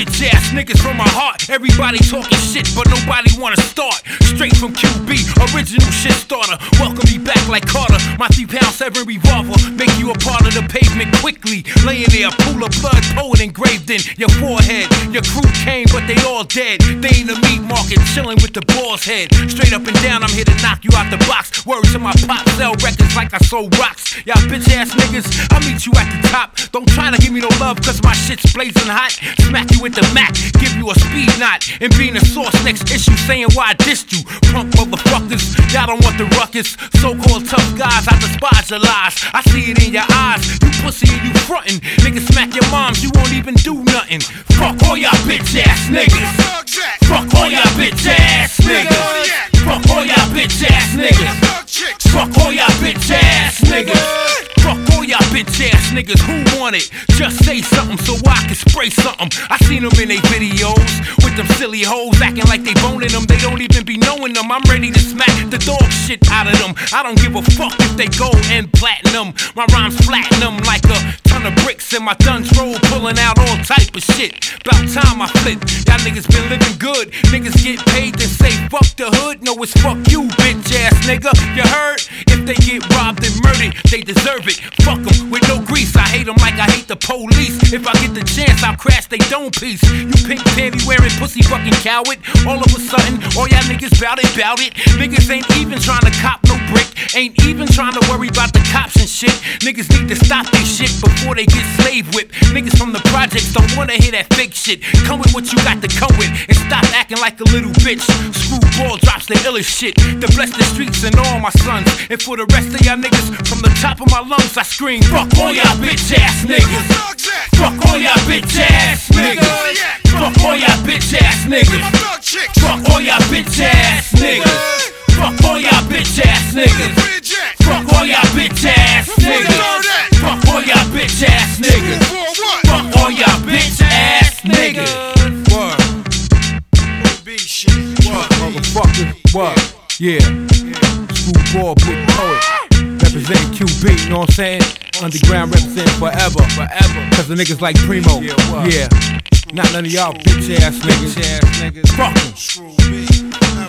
bitch ass niggas from my heart. Everybody talking shit, but nobody wanna start. Straight from QB, original shit starter. Welcome me back like Carter. My 3-pound-7 revolver make you a part of the pavement quickly. Laying there, a pool of blood, poet engraved in your forehead. Your crew came, but they all dead. They in the meat market, chilling with the boss head. Straight up and down, I'm here to knock you out the box. Words to my pop, sell records like I sold rocks. Y'all bitch ass niggas, I'll meet you at the top. Don't try to give me no love, cause my shit's blazing hot. Smack you with the Mac, give you a speed knot. And being a source next issue, saying why I dissed you. Punk motherfuckers, y'all don't want the ruckus. So-called tough guys, I despise your lies. I see it in your eyes, you pussy and you frontin'. Niggas smack your moms, you won't even do nothing. Fuck all y'all bitch ass niggas. Fuck all y'all bitch ass niggas. Fuck all y'all bitch ass niggas. Fuck all y'all bitch ass niggas. Fuck all y'all bitch ass niggas, who want it? Just say something so I can spray something. I seen them in they videos with them silly hoes acting like they boning them. They don't even be knowing them. I'm ready to smack the dog shit out of them. I don't give a fuck if they gold and platinum. My rhymes flatten them like a ton of bricks and my guns roll, pulling out all type of shit. About time I flip. Y'all niggas been living good. Niggas get paid to say fuck the hood. No, it's fuck you, bitch ass nigga. You heard? If they get robbed and murdered, they deserve it. Fuck them with no grease. I hate them like I hate the police. If I get the chance, I'll crash they dome piece. You pink panty wearing pussy fucking coward. All of a sudden, all y'all niggas bout it. Niggas ain't even trying to cop no brick. Ain't even trying to worry about the cops and shit. Niggas need to stop this shit before they get slave whipped. Niggas from the projects don't wanna hear that fake shit. Come with what you got to come with and stop acting like a little bitch. Screwball drops the illest shit to bless the streets and all my sons. And for the rest of y'all niggas, from the top of my lungs I scream, fuck all y'all bitch ass niggas. Fuck all y'all bitch ass niggas. Fuck all y'all bitch ass niggas. Fuck all y'all bitch ass niggas. Fuck all y'all bitch ass niggas. Fuck all y'all bitch ass niggas. Fuck all y'all bitch ass niggas. Fuck all y'all bitch ass niggas. What? Motherfucker, what? Yeah. Screwball, big poet. Represent QB, you know what I'm saying? Underground represent forever. Cause the niggas like Primo. Yeah. Not none of y'all bitch ass niggas. Fuck 'em.